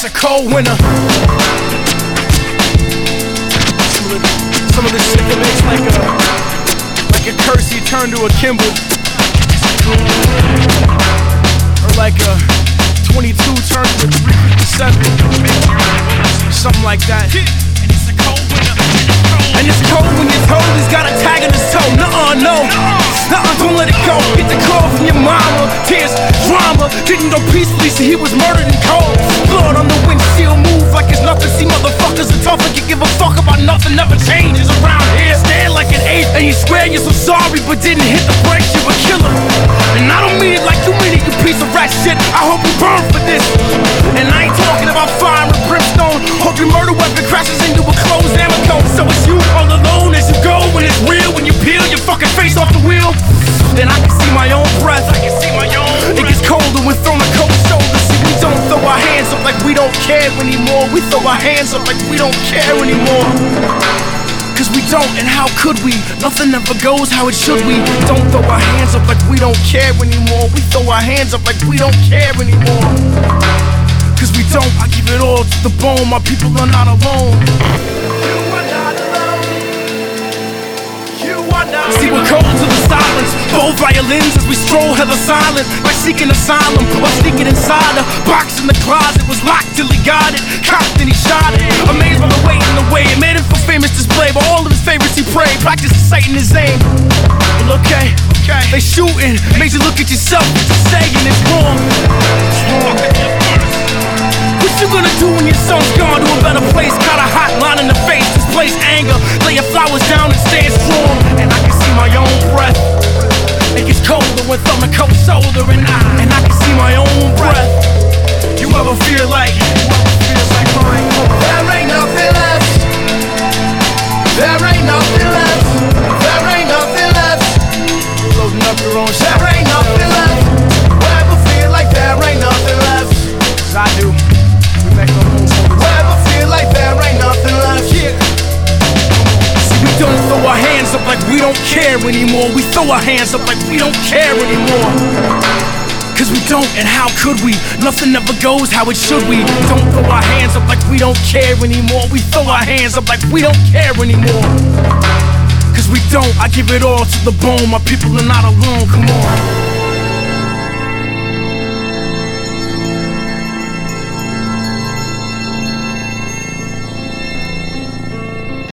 It's a cold winter. Some of this shit that makes like a Kersey turn to a Kimball, or like a 22 turn to a 357, something like that. And it's a cold winter. And it's cold when your toe has got a tag in his toe. Nuh-uh, no. Nuh-uh, don't let it go. Get the call from your mama. Tears, drama. Didn't go peacefully, so he was murdered in cold. Blood on the windshield, move like it's nothing. See motherfuckers are tough, like you give a fuck about nothing. Never changes around here. Stand like an ape, and you swear you're so sorry, but didn't hit the brakes. You're a killer. And I don't mean it like you mean it, you piece of rat shit. I hope you burn for this. And I ain't talking about fire and brimstone. Hope your murder weapon crashes into a closed ammo cone. So it's you all alone as you go. When it's real, when you peel your fucking face off the wheel. Then I can see my own breath. I can see my own. It gets colder when thrown a cold shoulder. See, we don't throw our hands up like we don't care anymore. We throw our hands up like we don't care anymore. Cause we don't, and how could we? Nothing ever goes how it should. We don't throw our hands up like we don't care anymore. We throw our hands up like we don't care anymore. Cause we don't, I give it all to the bone. My people are not alone. You are not alone. You are not alone. See, we're cold to the silence. Both violins as we stroll hella silent. Like seeking asylum or sneaking inside a box in the closet. Was locked till he got it. Cocked and he shot it. Amazed by the weight and the way it made it for famous display. But all of his favorites he prayed. Practice sighting his aim. Well, okay. They shooting. Made you look at yourself. What you're saying is wrong. It's wrong. What you gonna do when your son's gone to a better place? Got a hot line in the face, displace anger. Lay your flowers down and stand strong. And I can see my own breath. It gets colder when thumbing cold shoulder. And I can see my own breath. You ever feel like mine? There ain't nothing left. There ain't nothing left. There ain't nothing left. Loading up your own shit. There ain't nothing left. Ever feel like there ain't nothing left? Cause I do. Ever feel like there ain't nothing left? Yeah. See, we don't throw our hands up like we don't care anymore. We throw our hands up like we don't care anymore. Cause we don't, and how could we? Nothing ever goes how it should. We don't throw our hands up like we don't care anymore. We throw our hands up like we don't care anymore. Cause we don't, I give it all to the bone. My people are not alone, come on.